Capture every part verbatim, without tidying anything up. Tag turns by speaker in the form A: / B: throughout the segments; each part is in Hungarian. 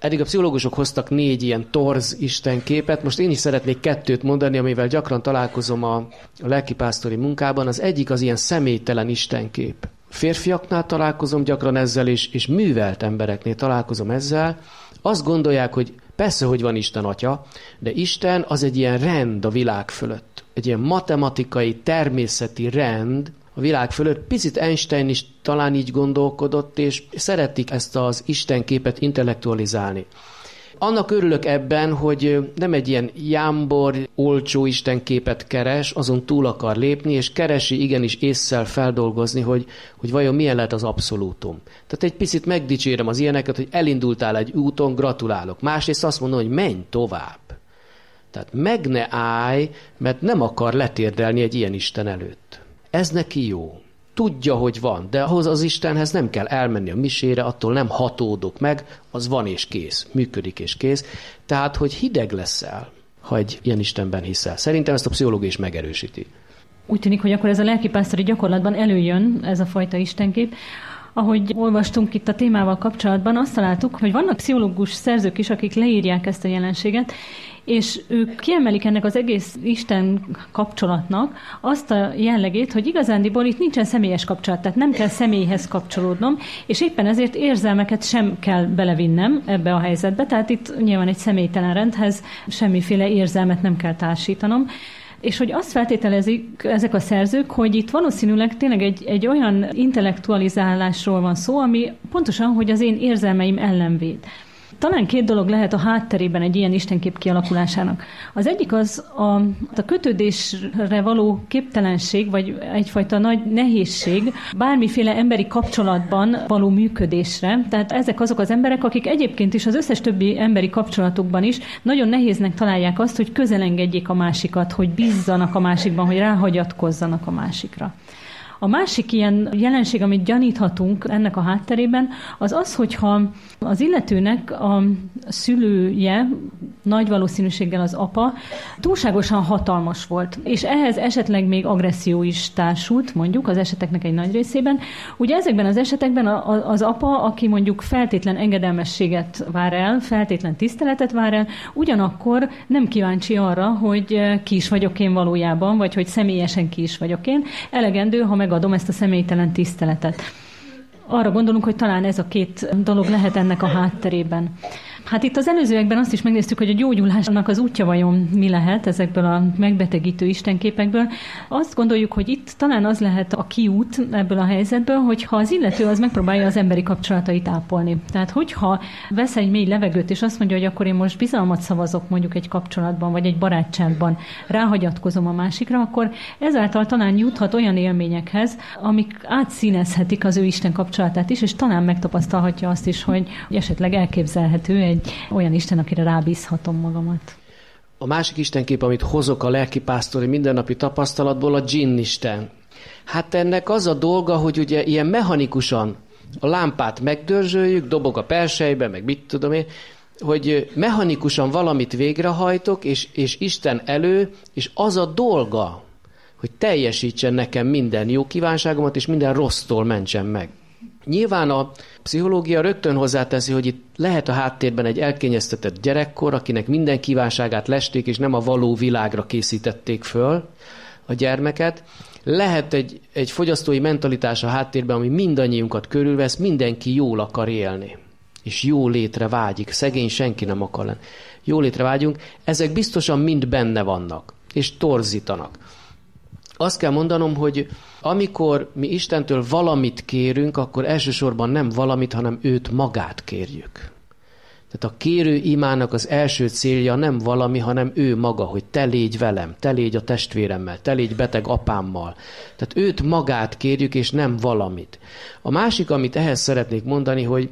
A: Eddig a pszichológusok hoztak négy ilyen torz istenképet, most én is szeretnék kettőt mondani, amivel gyakran találkozom a, a lelkipásztori munkában. Az egyik az ilyen személytelen istenkép. Férfiaknál találkozom gyakran ezzel, és, és művelt embereknél találkozom ezzel. Azt gondolják, hogy persze, hogy van Isten Atya, de Isten az egy ilyen rend a világ fölött. Egy ilyen matematikai, természeti rend a világ fölött. Picit Einstein is talán így gondolkodott, és szeretik ezt az istenképet intellektualizálni. Annak örülök ebben, hogy nem egy ilyen jámbor, olcsó istenképet keres, azon túl akar lépni, és keresi igenis ésszel feldolgozni, hogy, hogy vajon milyen lehet az abszolútum. Tehát egy picit megdicsérem az ilyeneket, hogy elindultál egy úton, gratulálok. Másrészt azt mondom, hogy menj tovább. Tehát meg ne állj, mert nem akar letérdelni egy ilyen Isten előtt. Ez neki jó. Tudja, hogy van, de ahhoz az Istenhez nem kell elmenni a misére, attól nem hatódok meg, az van és kész, működik és kész. Tehát, hogy hideg leszel, ha egy ilyen Istenben hiszel. Szerintem ezt a pszichológia is megerősíti.
B: Úgy tűnik, hogy akkor ez a lelkipásztori gyakorlatban előjön, ez a fajta istenkép. Ahogy olvastunk itt a témával kapcsolatban, azt találtuk, hogy vannak pszichológus szerzők is, akik leírják ezt a jelenséget, és ők kiemelik ennek az egész Isten kapcsolatnak azt a jellegét, hogy igazándiból itt nincsen személyes kapcsolat, tehát nem kell személyhez kapcsolódnom, és éppen ezért érzelmeket sem kell belevinnem ebbe a helyzetbe, tehát itt nyilván egy személytelen rendhez semmiféle érzelmet nem kell társítanom, és hogy azt feltételezik ezek a szerzők, hogy itt valószínűleg tényleg egy, egy olyan intellektualizálásról van szó, ami pontosan, hogy az én érzelmeim ellen véd. Talán két dolog lehet a hátterében egy ilyen istenkép kialakulásának. Az egyik az a, a kötődésre való képtelenség, vagy egyfajta nagy nehézség bármiféle emberi kapcsolatban való működésre. Tehát ezek azok az emberek, akik egyébként is az összes többi emberi kapcsolatukban is nagyon nehéznek találják azt, hogy közelengedjék a másikat, hogy bízzanak a másikban, hogy ráhagyatkozzanak a másikra. A másik ilyen jelenség, amit gyaníthatunk ennek a hátterében, az az, hogyha az illetőnek a szülője, nagy valószínűséggel az apa, túlságosan hatalmas volt, és ehhez esetleg még agresszió is társult, mondjuk az eseteknek egy nagy részében. Ugye ezekben az esetekben az apa, aki mondjuk feltétlen engedelmességet vár el, feltétlen tiszteletet vár el, ugyanakkor nem kíváncsi arra, hogy ki is vagyok én valójában, vagy hogy személyesen ki is vagyok én. Elegendő, ha megadom ezt a személytelen tiszteletet. Arra gondolunk, hogy talán ez a két dolog lehet ennek a hátterében. Hát itt az előzőekben azt is megnéztük, hogy a gyógyulásnak az útja vajon mi lehet ezekből a megbetegítő istenképekből. Azt gondoljuk, hogy itt talán az lehet a kiút ebből a helyzetből, hogyha az illető az megpróbálja az emberi kapcsolatait ápolni. Tehát hogyha vesz egy mély levegőt, és azt mondja, hogy akkor én most bizalmat szavazok mondjuk egy kapcsolatban, vagy egy barátságban, ráhagyatkozom a másikra, akkor ezáltal talán juthat olyan élményekhez, amik átszínezhetik az ő Isten kapcsolatát is, és talán megtapasztalhatja azt is, hogy esetleg elképzelhető egy olyan Isten, akire rábízhatom magamat.
A: A másik istenkép, amit hozok a lelkipásztori mindennapi tapasztalatból, a dzsinn isten. Hát ennek az a dolga, hogy ugye ilyen mechanikusan a lámpát megdörzsöljük, dobok a perselybe, meg mit tudom én, hogy mechanikusan valamit végrehajtok, és, és Isten elő, és az a dolga, hogy teljesítsen nekem minden jó kívánságomat, és minden rossztól mentsen meg. Nyilván a pszichológia rögtön hozzáteszi, hogy itt lehet a háttérben egy elkényeztetett gyerekkor, akinek minden kívánságát lesték, és nem a való világra készítették föl a gyermeket. Lehet egy, egy fogyasztói mentalitás a háttérben, ami mindannyiunkat körülvesz, mindenki jól akar élni, és jó létre vágyik. Szegény senki nem akar lenni. Jó létre vágyunk, ezek biztosan mind benne vannak, és torzítanak. Azt kell mondanom, hogy amikor mi Istentől valamit kérünk, akkor elsősorban nem valamit, hanem őt magát kérjük. Tehát a kérő imának az első célja nem valami, hanem ő maga, hogy te légy velem, te légy a testvéremmel, te légy beteg apámmal. Tehát őt magát kérjük, és nem valamit. A másik, amit ehhez szeretnék mondani, hogy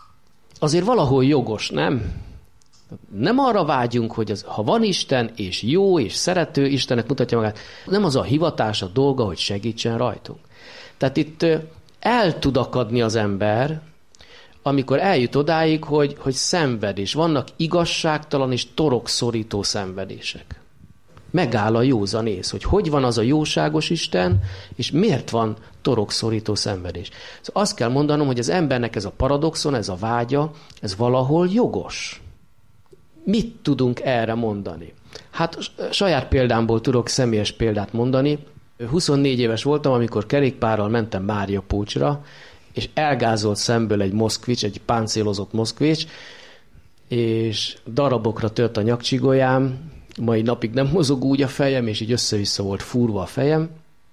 A: azért valahol jogos, nem? Nem arra vágyunk, hogy az, ha van Isten, és jó, és szerető, Istennek mutatja magát, nem az a hivatás, a dolga, hogy segítsen rajtunk. Tehát itt el tud akadni az ember, amikor eljut odáig, hogy, hogy szenved, és vannak igazságtalan és torokszorító szenvedések. Megáll a józanész, hogy hogy van az a jóságos Isten, és miért van torokszorító szenvedés. Szóval azt kell mondanom, hogy az embernek ez a paradoxon, ez a vágya, ez valahol jogos. Mit tudunk erre mondani? Hát saját példámból tudok személyes példát mondani. huszonnégy éves voltam, amikor kerékpárral mentem Máriapócsra, és elgázolt szemből egy moszkvics, egy páncélozott moszkvics, és darabokra tört a nyakcsigolyám, mai napig nem mozog úgy a fejem, és így össze-vissza volt fúrva a fejem,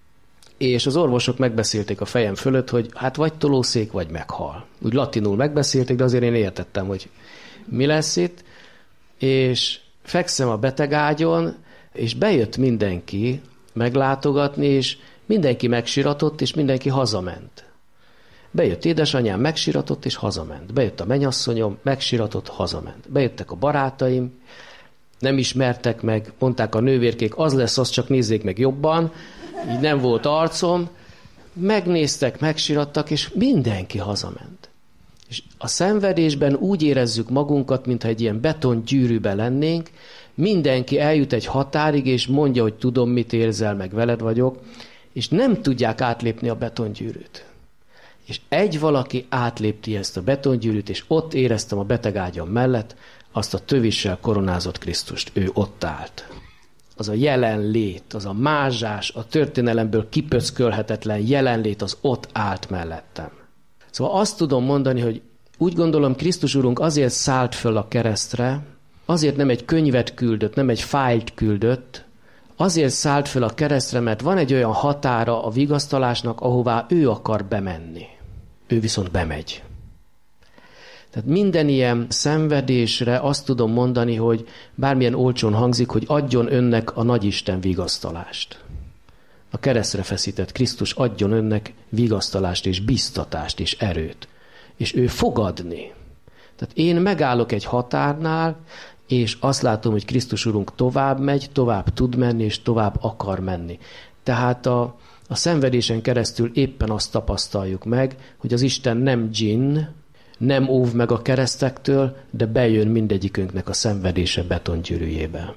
A: és az orvosok megbeszélték a fejem fölött, hogy hát vagy tolószék, vagy meghal. Úgy latinul megbeszélték, de azért én értettem, hogy mi lesz itt, és fekszem a betegágyon, és bejött mindenki meglátogatni, és mindenki megsiratott, és mindenki hazament. Bejött édesanyám, megsiratott, és hazament. Bejött a mennyasszonyom, megsiratott, hazament. Bejöttek a barátaim, nem ismertek meg, mondták a nővérkék, az lesz, az csak nézzék meg jobban, így nem volt arcom, megnéztek, megsirattak, és mindenki hazament. És a szenvedésben úgy érezzük magunkat, mintha egy ilyen betongyűrűben lennénk, mindenki eljut egy határig, és mondja, hogy tudom, mit érzel, meg veled vagyok, és nem tudják átlépni a betongyűrűt. És egy valaki átlépti ezt a betongyűrűt, és ott éreztem a betegágyam mellett azt a tövissel koronázott Krisztust. Ő ott állt. Az a jelenlét, az a mázsás, a történelemből kipöckölhetetlen jelenlét, az ott állt mellettem. Szóval azt tudom mondani, hogy úgy gondolom, Krisztus Urunk azért szállt föl a keresztre, azért nem egy könyvet küldött, nem egy fájlt küldött, azért szállt föl a keresztre, mert van egy olyan határa a vigasztalásnak, ahová ő akar bemenni. Ő viszont bemegy. Tehát minden ilyen szenvedésre azt tudom mondani, hogy bármilyen olcsón hangzik, hogy adjon önnek a nagyisten vigasztalást. A keresztre feszített Krisztus adjon önnek vigasztalást és biztatást és erőt. És ő fog adni. Tehát én megállok egy határnál, és azt látom, hogy Krisztus Urunk tovább megy, tovább tud menni, és tovább akar menni. Tehát a, a szenvedésen keresztül éppen azt tapasztaljuk meg, hogy az Isten nem dzsinn, nem óv meg a keresztektől, de bejön mindegyikünknek a szenvedése betongyűrűjébe.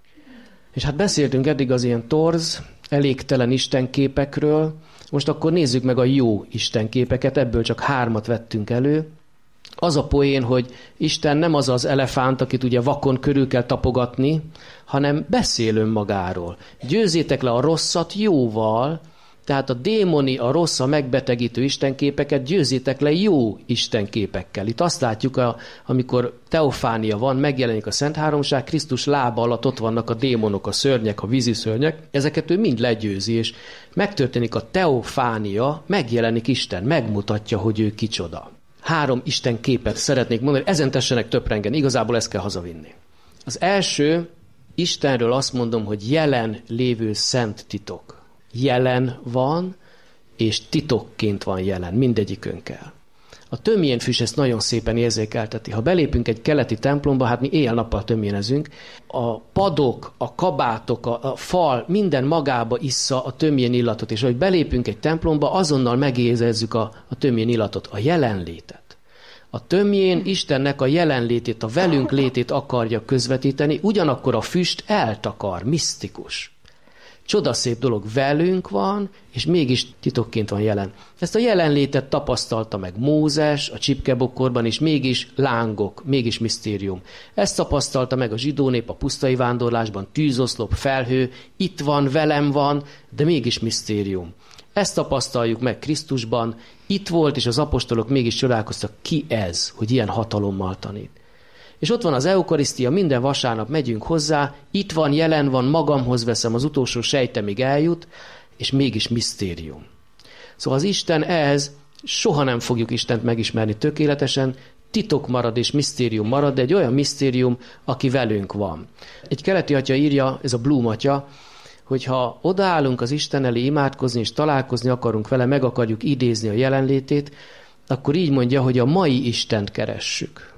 A: És hát beszéltünk eddig az ilyen torz, elégtelen istenképekről, most akkor nézzük meg a jó istenképeket, ebből csak hármat vettünk elő. Az a poén, hogy Isten nem az az elefánt, akit ugye vakon körül kell tapogatni, hanem beszél önmagáról. Győzzétek le a rosszat jóval, tehát a démoni, a rossz, a megbetegítő istenképeket győzzétek le jó istenképekkel. Itt azt látjuk, a, amikor teofánia van, megjelenik a Szent Háromság, Krisztus lába alatt ott vannak a démonok, a szörnyek, a víziszörnyek, ezeket ő mind legyőzi, és megtörténik a teofánia, megjelenik Isten, megmutatja, hogy ő kicsoda. Három istenképet szeretnék mondani, ezen tessenek töprengen, igazából ezt kell hazavinni. Az első, Istenről azt mondom, hogy jelen lévő szent titok. Jelen van, és titokként van jelen, mindegyikünkkel. A tömjénfüst ezt nagyon szépen érzékelteti. Ha belépünk egy keleti templomba, hát mi éjjel-nappal tömjénezünk, a padok, a kabátok, a, a fal, minden magába issza a tömjén illatot, és ahogy belépünk egy templomba, azonnal megérezzük a, a tömjén illatot, a jelenlétet. A tömjén Istennek a jelenlétét, a velünk létét akarja közvetíteni, ugyanakkor a füst eltakar, misztikus. Csodaszép dolog, velünk van, és mégis titokként van jelen. Ezt a jelenlétet tapasztalta meg Mózes a csipkebokorban, és mégis lángok, mégis misztérium. Ezt tapasztalta meg a zsidó nép a pusztai vándorlásban, tűzoszlop, felhő, itt van, velem van, de mégis misztérium. Ezt tapasztaljuk meg Krisztusban, itt volt, és az apostolok mégis csodálkoztak, ki ez, hogy ilyen hatalommal tanít. És ott van az eukarisztia, minden vasárnap megyünk hozzá, itt van, jelen van, magamhoz veszem, az utolsó sejtemig eljut, és mégis misztérium. Szóval az Isten ehhez, soha nem fogjuk Istent megismerni tökéletesen, titok marad és misztérium marad, de egy olyan misztérium, aki velünk van. Egy keleti atya írja, ez a Blum atya, hogyha odaállunk az Isten elé imádkozni és találkozni akarunk vele, meg akarjuk idézni a jelenlétét, akkor így mondja, hogy a mai Istent keressük.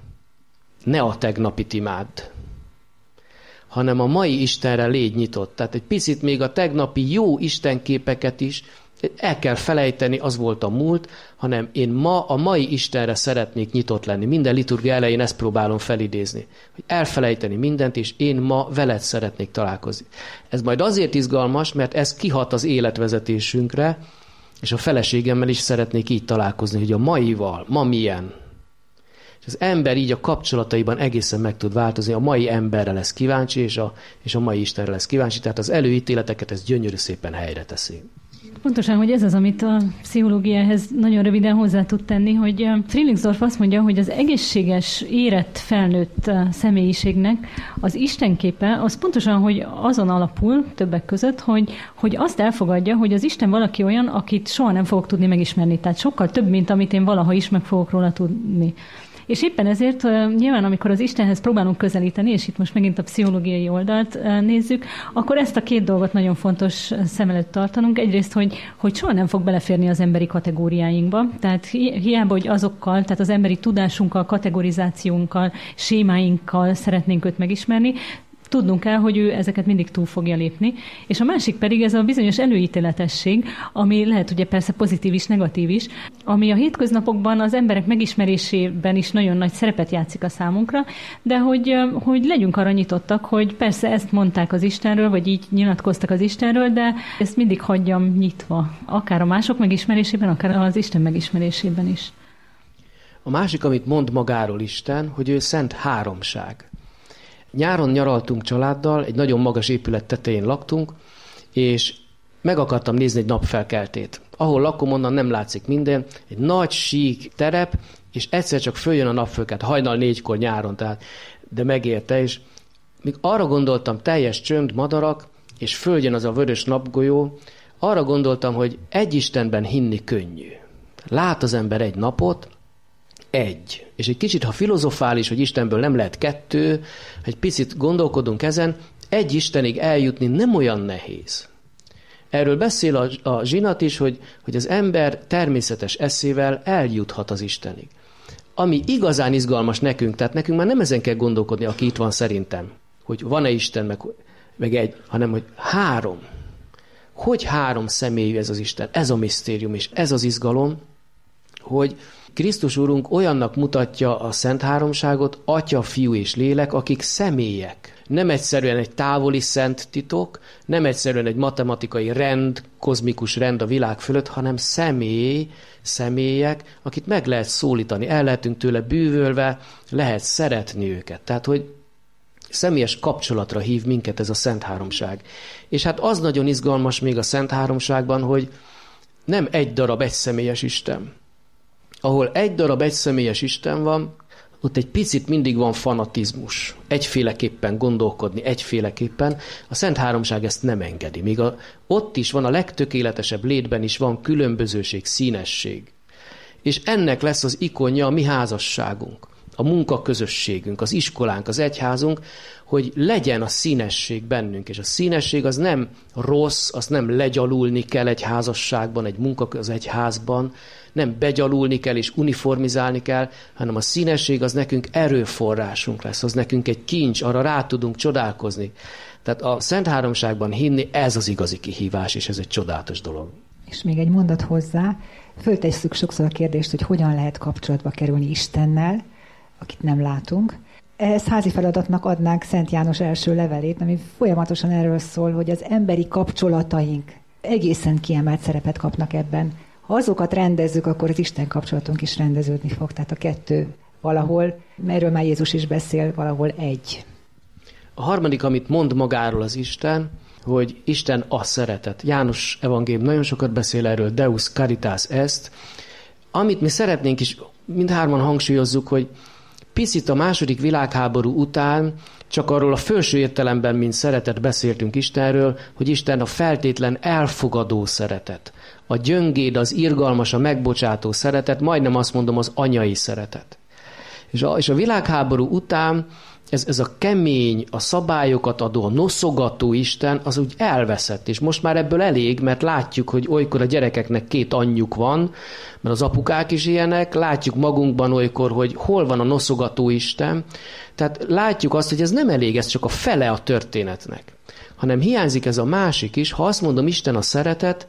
A: Ne a tegnapit imádd, hanem a mai Istenre légy nyitott. Tehát egy picit még a tegnapi jó istenképeket is El kell felejteni, az volt a múlt, hanem én ma a mai Istenre szeretnék nyitott lenni. Minden liturgia elején ezt próbálom felidézni. Hogy elfelejteni mindent, és én ma veled szeretnék találkozni. Ez majd azért izgalmas, mert ez kihat az életvezetésünkre, és a feleségemmel is szeretnék így találkozni, hogy a maival, ma milyen. És az ember így a kapcsolataiban egészen meg tud változni, a mai emberre lesz kíváncsi, és a, és a mai Istenre lesz kíváncsi, tehát az előítéleteket ez gyönyörű szépen helyre teszi.
B: Pontosan, hogy ez az, amit a pszichológiához nagyon röviden hozzá tud tenni, hogy Frielinksdorf azt mondja, hogy az egészséges, érett, felnőtt személyiségnek az istenképe az pontosan, hogy azon alapul többek között, hogy, hogy azt elfogadja, hogy az Isten valaki olyan, akit soha nem fogok tudni megismerni. Tehát sokkal több, mint amit én valaha is meg fogok róla tudni. És éppen ezért nyilván, amikor az Istenhez próbálunk közelíteni, és itt most megint a pszichológiai oldalt nézzük, akkor ezt a két dolgot nagyon fontos szem előtt tartanunk. Egyrészt, hogy, hogy soha nem fog beleférni az emberi kategóriáinkba. Tehát hiába, hogy azokkal, tehát az emberi tudásunkkal, kategorizációnkkal, sémáinkkal szeretnénk őt megismerni, tudnunk kell, hogy ő ezeket mindig túl fogja lépni. És a másik pedig ez a bizonyos előítéletesség, ami lehet ugye persze pozitív is, negatív is, ami a hétköznapokban az emberek megismerésében is nagyon nagy szerepet játszik a számunkra, de hogy, hogy legyünk arra nyitottak, hogy persze ezt mondták az Istenről, vagy így nyilatkoztak az Istenről, de ezt mindig hagyjam nyitva, akár a mások megismerésében, akár az Isten megismerésében is.
A: A másik, amit mond magáról Isten, hogy ő szent háromság. Nyáron nyaraltunk családdal, egy nagyon magas épület tetején laktunk, és meg akartam nézni egy napfelkeltét. Ahol lakom, onnan nem látszik minden, egy nagy sík terep, és egyszer csak följön a napfölkelt, hajnal négykor nyáron, tehát, de megérte, és még arra gondoltam, teljes csönd, madarak, és följön az a vörös napgolyó, arra gondoltam, hogy egy Istenben hinni könnyű. Lát az ember egy napot, egy. És egy kicsit, ha filozofális, hogy Istenből nem lehet kettő, egy picit gondolkodunk ezen, egy Istenig eljutni nem olyan nehéz. Erről beszél a, a zsinat is, hogy, hogy az ember természetes eszével eljuthat az Istenig. Ami igazán izgalmas nekünk, tehát nekünk már nem ezen kell gondolkodni, aki itt van szerintem, hogy van-e Isten, meg, meg egy, hanem hogy három. Hogy három személyű ez az Isten? Ez a misztérium, és ez az izgalom, hogy Krisztus Úrunk olyannak mutatja a Szent Háromságot, Atya, Fiú és Lélek, akik személyek. Nem egyszerűen egy távoli szent titok, nem egyszerűen egy matematikai rend, kozmikus rend a világ fölött, hanem személy, személyek, akit meg lehet szólítani, el lehetünk tőle bűvölve, lehet szeretni őket. Tehát, hogy személyes kapcsolatra hív minket ez a Szent Háromság. És hát az nagyon izgalmas még a Szent Háromságban, hogy nem egy darab egyszemélyes Isten. Ahol egy darab egyszemélyes Isten van, ott egy picit mindig van fanatizmus. Egyféleképpen gondolkodni, egyféleképpen. A Szent Háromság ezt nem engedi. Míg a, ott is van, a legtökéletesebb létben is van különbözőség, színesség. És ennek lesz az ikonja a mi házasságunk, a munkaközösségünk, az iskolánk, az egyházunk, hogy legyen a színesség bennünk. És a színesség az nem rossz, az nem legyalulni kell egy házasságban, egy munka, az egyházban, nem begyalulni kell és uniformizálni kell, hanem a színesség az nekünk erőforrásunk lesz, az nekünk egy kincs, arra rá tudunk csodálkozni. Tehát a Szent Háromságban hinni, ez az igazi kihívás, és ez egy csodálatos dolog.
C: És még egy mondat hozzá, föltesszük sokszor a kérdést, hogy hogyan lehet kapcsolatba kerülni Istennel, akit nem látunk. Ehhez házi feladatnak adnánk Szent János első levelét, ami folyamatosan erről szól, hogy az emberi kapcsolataink egészen kiemelt szerepet kapnak ebben. Ha azokat rendezzük, akkor az Isten kapcsolatunk is rendeződni fog. Tehát a kettő valahol, erről már Jézus is beszél, valahol egy.
A: A harmadik, amit mond magáról az Isten, hogy Isten a szeretet. János evangélium nagyon sokat beszél erről, Deus caritas est. Amit mi szeretnénk is, mindhárman hangsúlyozzuk, hogy picit a második világháború után csak arról a felső értelemben, mint szeretet beszéltünk Istenről, hogy Isten a feltétlen elfogadó szeretet. A gyöngéd, az irgalmas, a megbocsátó szeretet, majdnem azt mondom, az anyai szeretet. És a, és a világháború után ez, ez a kemény, a szabályokat adó, a noszogató Isten, az úgy elveszett. És most már ebből elég, mert látjuk, hogy olykor a gyerekeknek két anyjuk van, mert az apukák is ilyenek, látjuk magunkban olykor, hogy hol van a noszogató Isten. Tehát látjuk azt, hogy ez nem elég, ez csak a fele a történetnek. Hanem hiányzik ez a másik is. Ha azt mondom, Isten a szeretet,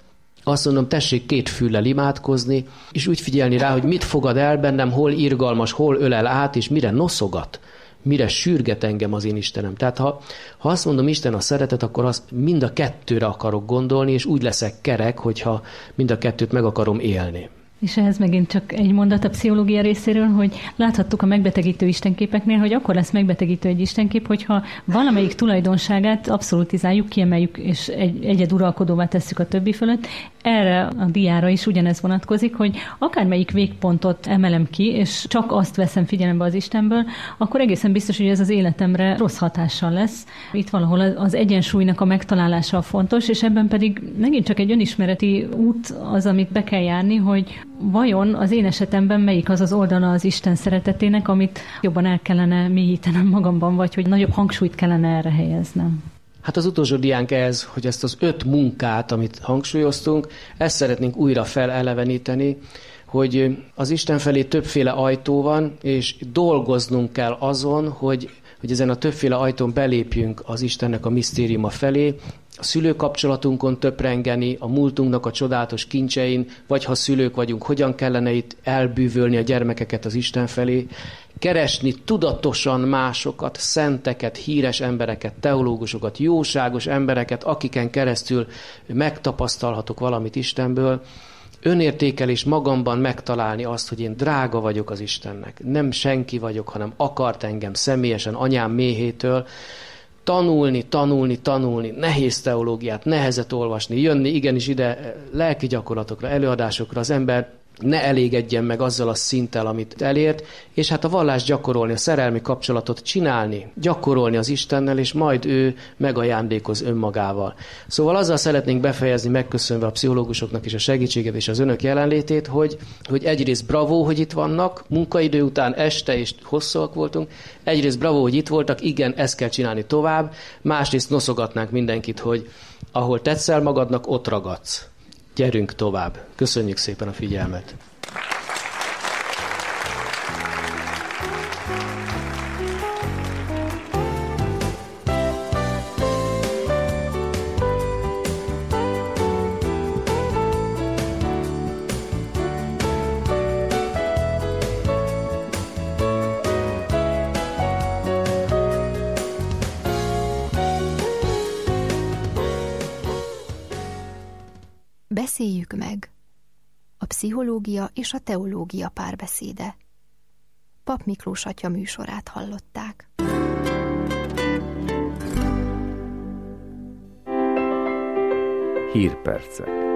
A: Azt mondom, tessék két füllel imádkozni, és úgy figyelni rá, hogy mit fogad el bennem, hol irgalmas, hol ölel át, és mire noszogat, mire sürget engem az én Istenem. Tehát ha, ha azt mondom, Isten a szeretet, akkor azt mind a kettőre akarok gondolni, és úgy leszek kerek, hogyha mind a kettőt meg akarom élni.
B: És ehhez megint csak egy mondat a pszichológia részéről, hogy láthattuk a megbetegítő istenképeknél, hogy akkor lesz megbetegítő egy istenkép, hogyha valamelyik tulajdonságát abszolutizáljuk, kiemeljük, és egy, egyeduralkodóvá tesszük a többi fölött. Erre a diára is ugyanez vonatkozik, hogy akármelyik végpontot emelem ki, és csak azt veszem figyelembe az Istenből, akkor egészen biztos, hogy ez az életemre rossz hatással lesz. Itt valahol az egyensúlynak a megtalálása fontos, és ebben pedig megint csak egy önismereti út az, amit be kell járni, hogy vajon az én esetemben melyik az az oldala az Isten szeretetének, amit jobban el kellene mélyítenem magamban, vagy hogy nagyobb hangsúlyt kellene erre helyeznem.
A: Hát az utolsó diánk ez, hogy ezt az öt munkát, amit hangsúlyoztunk, ezt szeretnénk újra feleleveníteni, hogy az Isten felé többféle ajtó van, és dolgoznunk kell azon, hogy, hogy ezen a többféle ajtón belépjünk az Istennek a misztériuma felé, a szülőkapcsolatunkon töprengeni, a múltunknak a csodálatos kincsein, vagy ha szülők vagyunk, hogyan kellene itt elbűvölni a gyermekeket az Isten felé, keresni tudatosan másokat, szenteket, híres embereket, teológusokat, jóságos embereket, akiken keresztül megtapasztalhatok valamit Istenből, önértékelés magamban megtalálni azt, hogy én drága vagyok az Istennek. Nem senki vagyok, hanem akart engem személyesen anyám méhétől. Tanulni, tanulni, tanulni, nehéz teológiát, nehezet olvasni, jönni igenis ide lelki gyakorlatokra, előadásokra, az ember ne elégedjen meg azzal a szinttel, amit elért, és hát a vallást gyakorolni, a szerelmi kapcsolatot csinálni, gyakorolni az Istennel, és majd ő megajándékoz önmagával. Szóval azzal szeretnénk befejezni, megköszönve a pszichológusoknak is a segítséget és az önök jelenlétét, hogy, hogy egyrészt bravo, hogy itt vannak, munkaidő után este és hosszúak voltunk, egyrészt bravo, hogy itt voltak, igen, ezt kell csinálni tovább, másrészt noszogatnánk mindenkit, hogy ahol tetszel magadnak, ott ragadsz. Gyerünk tovább. Köszönjük szépen a figyelmet.
D: Beszéljük meg. A pszichológia és a teológia párbeszéde. Pap Miklós atya műsorát hallották.
E: Hírpercek.